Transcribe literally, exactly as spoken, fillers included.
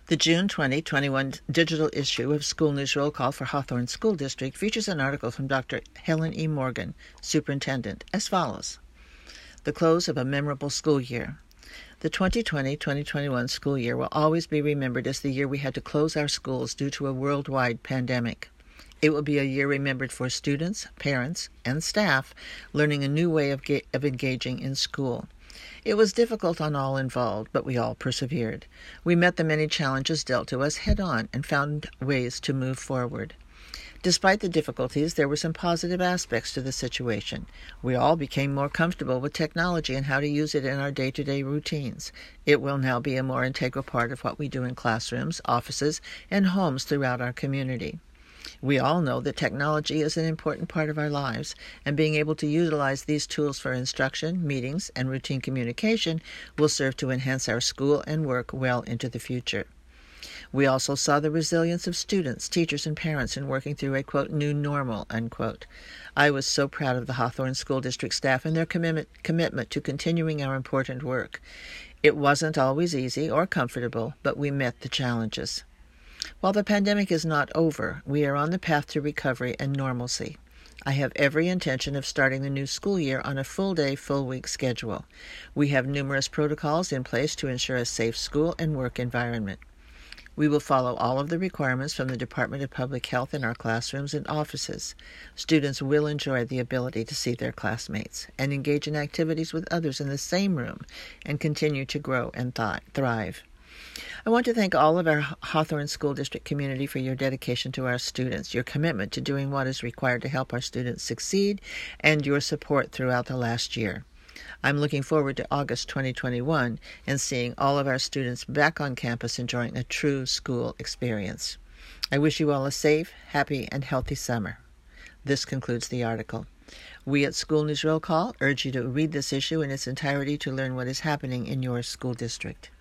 The June twenty twenty-one digital issue of School News Roll Call for Hawthorne School District features an article from Doctor Helen E. Morgan, Superintendent, as follows. The close of a memorable school year. The twenty twenty twenty twenty-one school year will always be remembered as the year we had to close our schools due to a worldwide pandemic. It will be a year remembered for students, parents, and staff learning a new way of, ga- of engaging in school. It was difficult on all involved, but we all persevered. We met the many challenges dealt to us head-on and found ways to move forward. Despite the difficulties, there were some positive aspects to the situation. We all became more comfortable with technology and how to use it in our day-to-day routines. It will now be a more integral part of what we do in classrooms, offices, and homes throughout our community. We all know that technology is an important part of our lives, and being able to utilize these tools for instruction, meetings, and routine communication will serve to enhance our school and work well into the future. We also saw the resilience of students, teachers, and parents in working through a, quote, new normal, unquote. I was so proud of the Hawthorne School District staff and their commitment, commitment to continuing our important work. It wasn't always easy or comfortable, but we met the challenges. While the pandemic is not over, we are on the path to recovery and normalcy. I have every intention of starting the new school year on a full-day, full-week schedule. We have numerous protocols in place to ensure a safe school and work environment. We will follow all of the requirements from the Department of Public Health in our classrooms and offices. Students will enjoy the ability to see their classmates and engage in activities with others in the same room and continue to grow and th- thrive. I want to thank all of our Hawthorne School District community for your dedication to our students, your commitment to doing what is required to help our students succeed, and your support throughout the last year. I'm looking forward to August twenty twenty-one and seeing all of our students back on campus enjoying a true school experience. I wish you all a safe, happy, and healthy summer. This concludes the article. We at School News Roll Call urge you to read this issue in its entirety to learn what is happening in your school district.